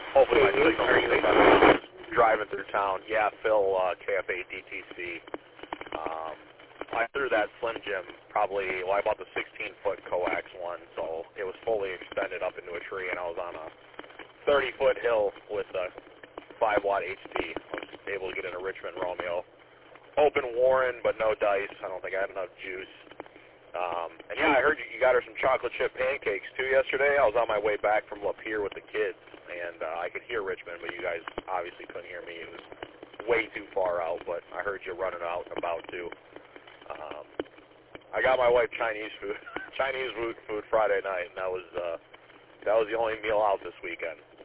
Hopefully my signal is better. Driving through town. Yeah, Phil, KFA DTC. I threw that Slim Jim probably, I bought the 16-foot coax one, so it was fully extended up into a tree, and I was on a 30-foot hill with a 5-watt HD. I was able to get in a Richmond Romeo. Open Warren, but no dice. I don't think I had enough juice. And yeah, I heard you got her some chocolate chip pancakes, too, yesterday. I was on my way back from Lapeer with the kids, and I could hear Richmond, but you guys obviously couldn't hear me. It was way too far out, but I heard you running out and about, too. I got my wife Chinese food Friday night, and that was the only meal out this weekend.